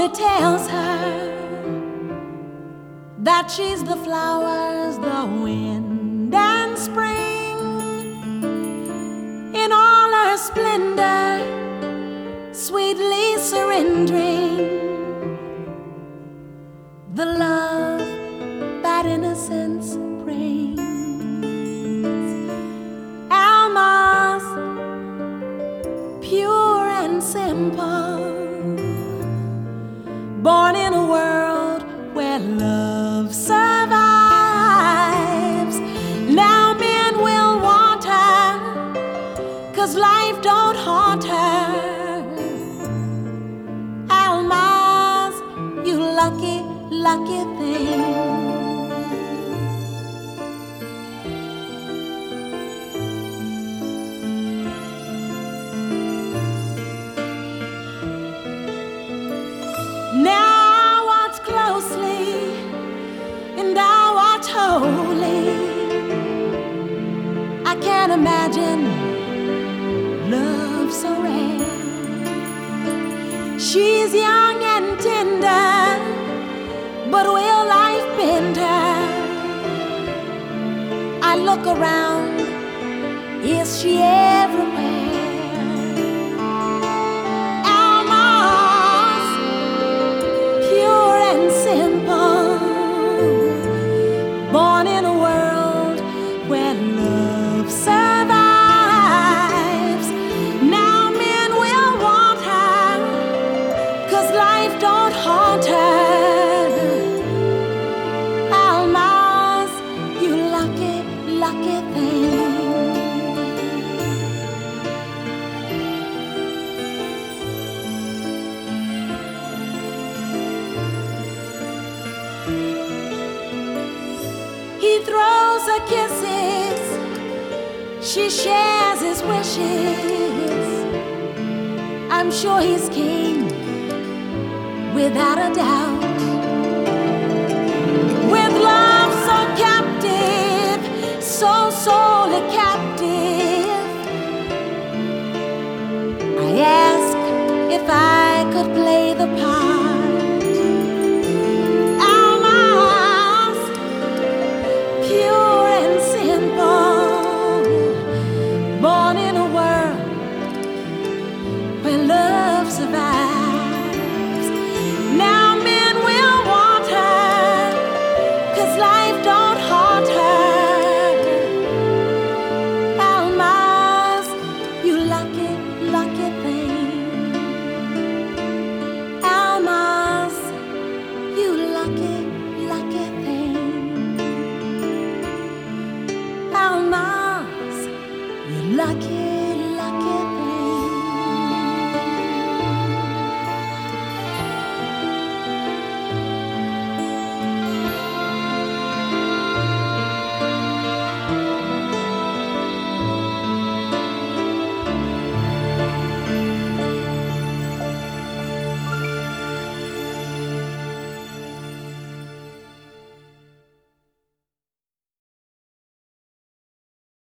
only tells her that she's the flowers, the wind and spring in all her splendor, sweetly surrendering the love that innocence brings. Alma's pure and simple, born in a world where love survives. Now men will want her, 'cause life don't haunt her. Alma's, you lucky, lucky thing. Now I watch closely and I watch wholly. I can't imagine love so rare. She's young and tender, but will life bend her? I look around, is she everywhere? Born in a world where love survives. Now men will want her, 'cause life don't haunt her. Alma's, you lucky, lucky thing. He throws her kisses, she shares his wishes. I'm sure he's king, without a doubt. With love so captive, so sorely captive, I ask if I could play the part